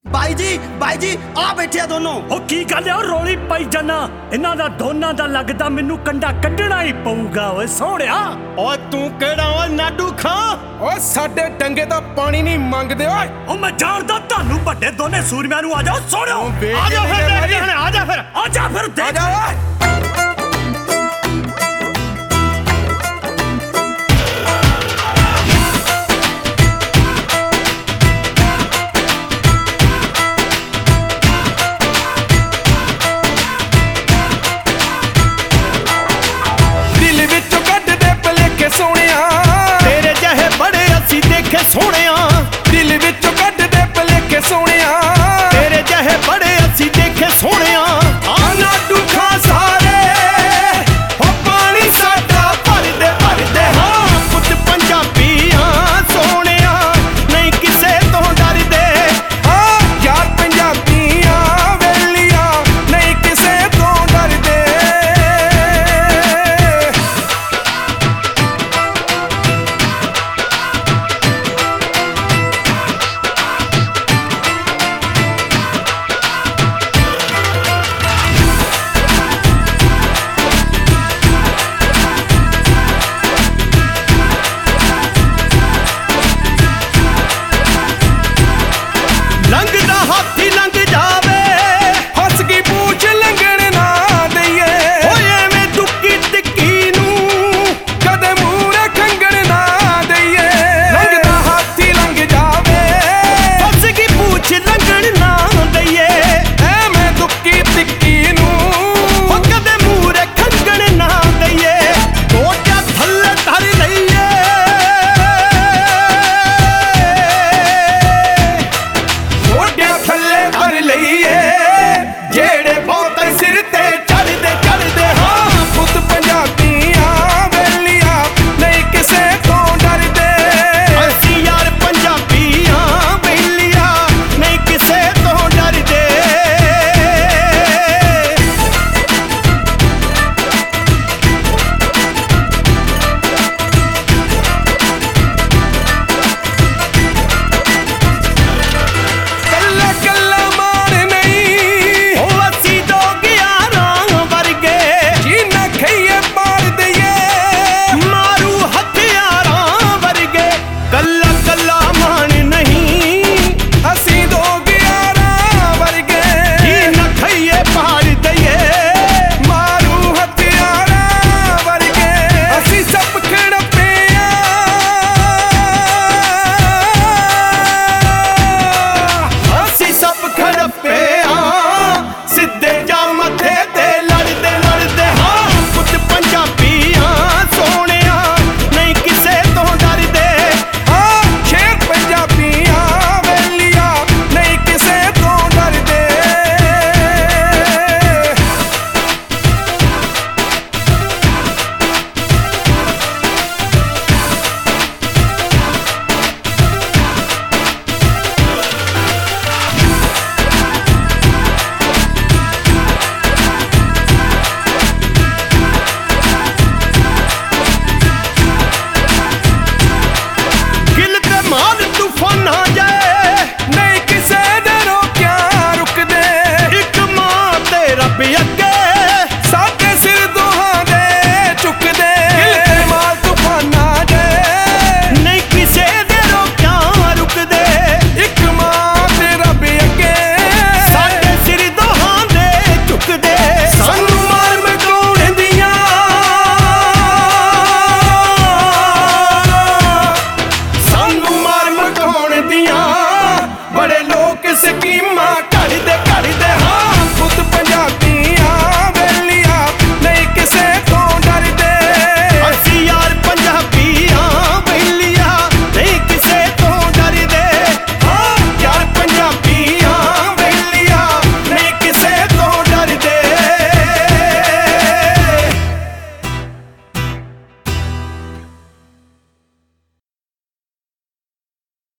ਬਾਈ ਜੀ ਆ ਬੈਠੇ ਆ ਦੋਨੋਂ। ਉਹ ਕੀ ਗੱਲ ਆ ਰੋਲੀ ਪਾਈ ਜਾਨਾ? ਇਹਨਾਂ ਦਾ ਦੋਨਾਂ ਦਾ ਲੱਗਦਾ ਮੈਨੂੰ ਕੰਡਾ ਕੱਢਣਾ ਹੀ ਪਊਗਾ ਓਏ ਸੋਹਣਿਆ। ਓਏ ਤੂੰ ਕਿਹੜਾ ਓਏ ਨਾਡੂ ਖਾਂ? ਓਏ ਸਾਡੇ ਡੰਗੇ ਤਾਂ ਪਾਣੀ ਨਹੀਂ ਮੰਗਦੇ ਓਏ। ਉਹ ਮੈਂ ਜਾਣਦਾ ਤੁਹਾਨੂੰ ਵੱਡੇ ਦੋਨੇ ਸੂਰਮਿਆਂ ਨੂੰ। ਆ ਜਾਓ ਸੋਹਣਿਓ, ਆ ਜਾ ਫਿਰ ਦੇਖਦੇ ਹਾਂ, ਆ ਜਾ ਫਿਰ ਆ ਜਾ ਓਏ। ਸੋਹਣਿਆ ਤੇਰੇ ਜਿਹੇ ਬੜੇ ਅਸੀਂ ਦੇਖੇ ਸੋਹਣਿਆ, ਦਿਲ ਵਿੱਚੋਂ ਕੱਢ ਦੇ ਭਲੇਖੇ ਸੋਹਣਿਆ, ਤੇਰੇ ਜਿਹੇ ਬੜੇ ਅਸੀਂ ਦੇਖੇ ਸੋਹਣਿਆ।